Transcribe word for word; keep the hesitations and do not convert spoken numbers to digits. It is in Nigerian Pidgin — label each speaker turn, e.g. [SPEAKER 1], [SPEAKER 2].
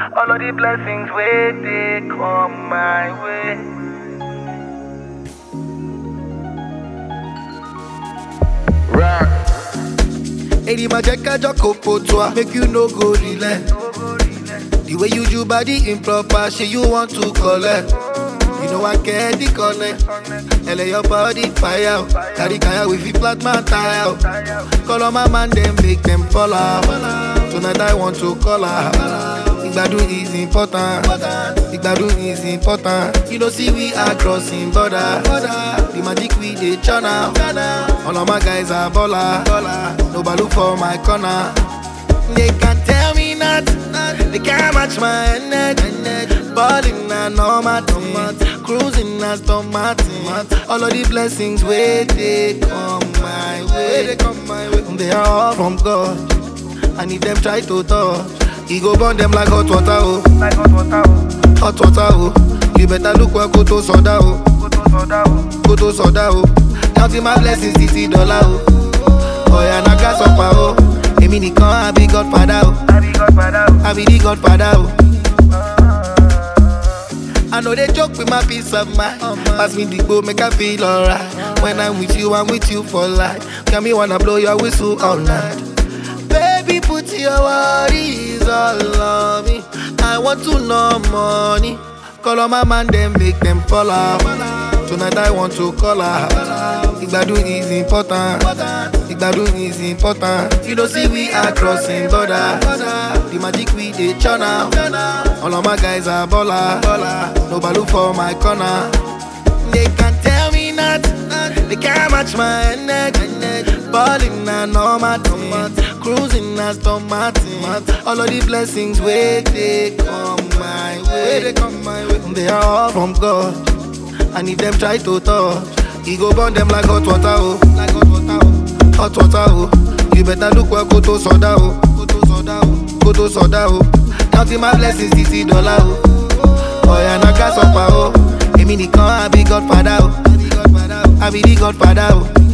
[SPEAKER 1] All of the blessings where they come my way.
[SPEAKER 2] Rock.
[SPEAKER 3] Eri ma jẹ́ kájọ kò pò tó a, make you no go relent. The way you do body improper, shey you want to collect. You know I get the connect. L A your body fire. Carry kaya with the flat man tire. Call on my man, them make them fall out. Tonight I want to call her. Igbadu is important. Igbadu is important. You know see we are crossing border. The magic we dey channel. All of my guys are baller. Nobody look for my corner. They can't tell me nothing. They can't match my energy. Balling na normal thing. Cruising na Aston Martin. All of the blessings where they come my way. They are all from God. And if them try to touch, he go burn them like hot water, oh.
[SPEAKER 1] Like hot water, oh.
[SPEAKER 3] Hot water, oh. You better look where go to soda, oh.
[SPEAKER 1] Go to soda, oh.
[SPEAKER 3] Go to soda, oh. Counting my blessings, sixty dollar, oh. Oh yeah, na gas up, oh. Emi nikan, I be Godfather, oh.
[SPEAKER 1] I be Godfather, oh.
[SPEAKER 3] I be the Godfather, oh. I know they joke with my peace of mind. Pass me the go, make I feel alright. When I'm with you, I'm with you for life. Can me wanna blow your whistle all night. Baby, put your worries all on me. I want to know money. Call on my man, then make them fall out. Tonight I want to call her. Igbadu is important. Igbadu is important. You know see we are crossing border. The magic we dey channel. All of my guys are baller. Nobody look for my corner. They can't tell me nothing. They can't match my energy. Balling na normal thing. Cruising na Aston Martin. All of the blessings where they come my way. They are all from God. And if them try to touch, he go burn them like hot water, oh. Like hot water, oh. Hot water, oh. You better look where go to soda, oh. Go to soda, oh. Go to soda, oh. Counting my blessings, sixty dollar, oh. Oh yeah, na gas up, oh. Emi nikan, I be Godfather, oh. I be the Godfather, oh.